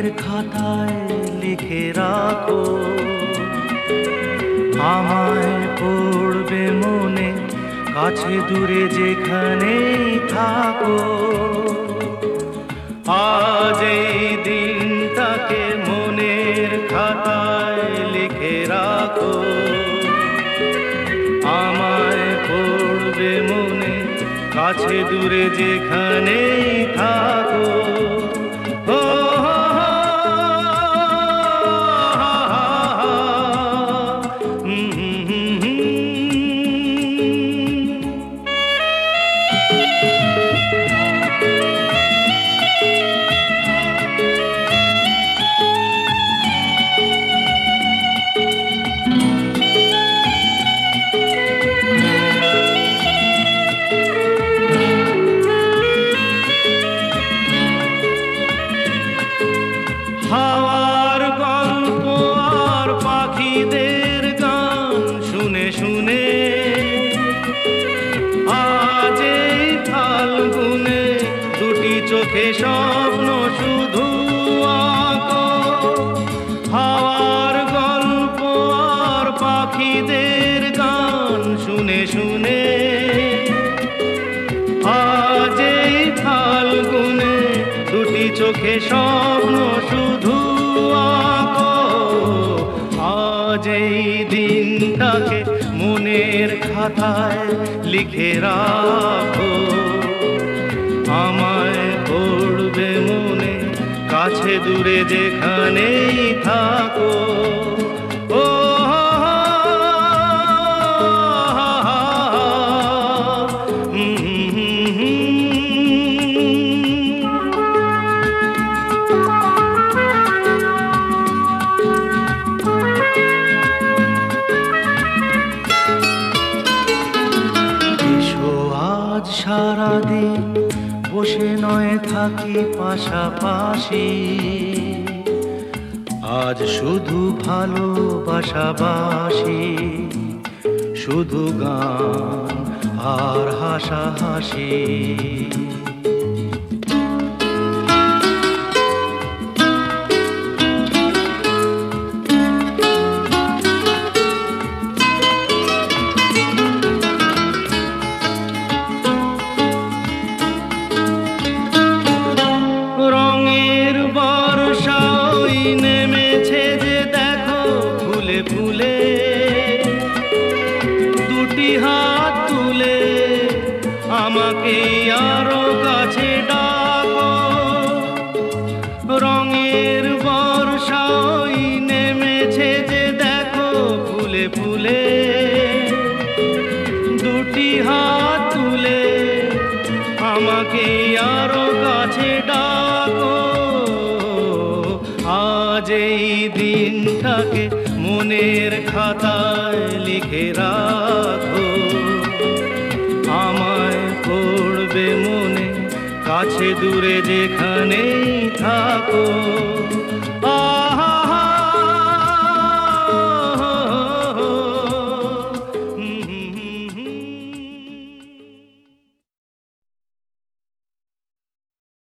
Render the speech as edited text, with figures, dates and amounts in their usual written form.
মনের খাতায় লিখে রাখো, আমায় পড়বে মনে, কাছে দূরে যেখানেই থাকো। আজ এই দিনটাকে মনের খাতায় লিখে রাখো, আমায় পড়বে মনে, কাছে দূরে যেখানেই থাকো। হাওয়ার গল্প আর পাখিদের গান শুনে শুনে আজ এই ফাল্গুনে দুটি চোখে স্বপ্ন শুধু আঁকো। হাওয়ার গল্প আর পাখিদের গান শুনে শুনে আজ এই ফাল্গুনে দুটি চোখে স্বপ্ন শুধু আঁকো। আজ এই দিনটাকে মনের খাতায় লিখে রাখো, আমায় পড়বে মনে, কাছে দূরে যেখানেই থাকো। ও আজ সারাদিন বসে নয় থাকি পাশাপাশি, আজ শুধু ভালোবাসাবাসি, শুধু গান আর হাসাহাসি। রঙের বর্ষা ওই নেমেছে যে দেখো ফুলে ফুলে, দুটি হাত তুলে আমাকে আরো কাছে ডাকো। রঙের বর্ষা ওই নেমেছে যে দেখো ফুলে ফুলে, দুটি হাত তুলে আমাকে আরো কাছে ডাকো। আজ এই দিনটাকে মনের খাতায় লিখে রাখো, আমায় পড়বে মনে, কাছে দূরে যেখানেই থাকো।